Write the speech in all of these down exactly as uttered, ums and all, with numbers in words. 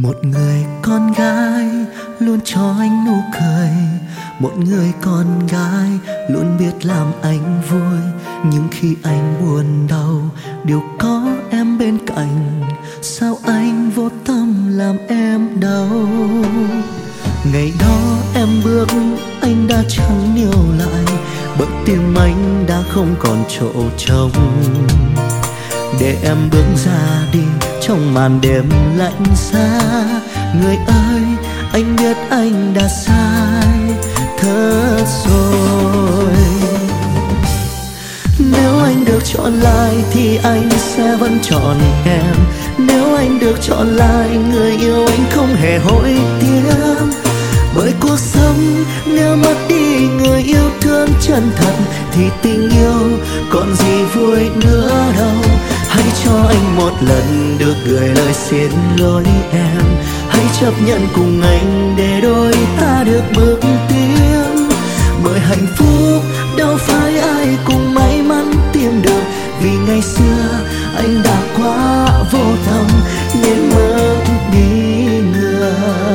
Một người con gái luôn cho anh nụ cười, một người con gái luôn biết làm anh vui. Nhưng khi anh buồn đau đều có em bên cạnh, sao anh vô tâm làm em đau? Ngày đó em bước anh đã chẳng níu lại, bởi tim anh đã không còn chỗ trống để em bước ra đi trong màn đêm lạnh giá. Người ơi, anh biết anh đã sai thật rồi. Nếu anh được chọn lại thì anh sẽ vẫn chọn em. Nếu anh được chọn lại, người yêu anh không hề hối tiếc. Bởi cuộc sống nếu mất đi người yêu thương chân thật thì tình yêu còn gì vui nữa đâu. Hãy cho anh một lần được gửi lời xin lỗi em. Hãy chấp nhận cùng anh để đôi ta được bước tiếp. Bởi hạnh phúc đâu phải ai cũng may mắn tìm được. Vì ngày xưa anh đã quá vô tâm nên mất đi người.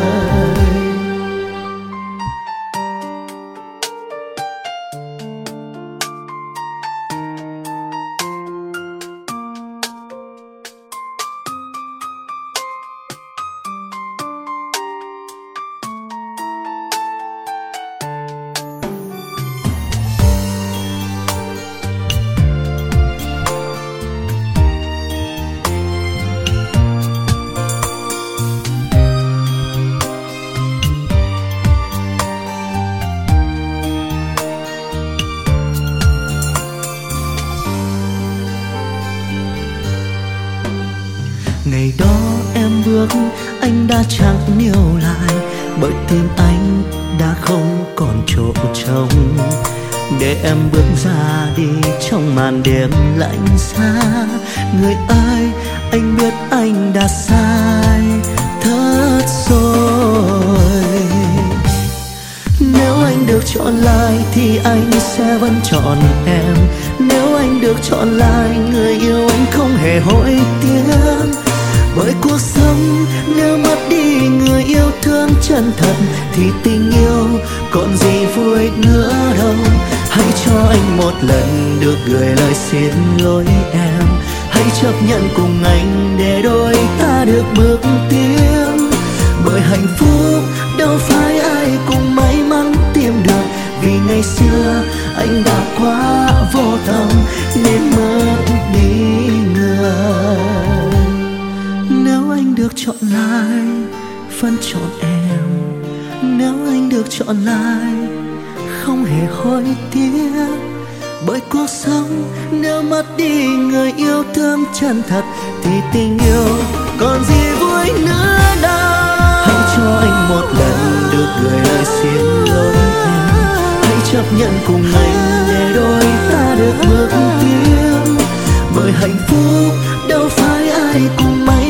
Ngày đó em bước anh đã chẳng níu lại, bởi tim anh đã không còn chỗ trống để em bước ra đi trong màn đêm lạnh giá. Người ơi, anh biết anh đã sai thật rồi. Nếu anh được chọn lại thì anh sẽ vẫn chọn em. Nếu anh được chọn lại, người yêu anh không hề hối tiếc. Bởi cuộc sống nếu mất đi người yêu thương chân thật thì tình yêu còn gì vui nữa đâu. Hãy cho anh một lần được gửi lời xin lỗi em. Hãy chấp nhận cùng anh để đôi ta được bước tiếp. Bởi hạnh phúc đâu phải ai cũng may mắn tìm được. Vì ngày xưa anh đã quá vô tâm nên mất đi người. Nếu anh được chọn lại, vẫn chọn em. Nếu anh được chọn lại, không hề hối tiếc. Bởi cuộc sống nếu mất đi người yêu thương chân thật thì tình yêu còn gì vui nữa đâu. Hãy cho anh một lần được gửi lời xin lỗi em. Hãy chấp nhận cùng anh để đôi ta được bước tiếp. Bởi hạnh phúc đâu phải ai cũng may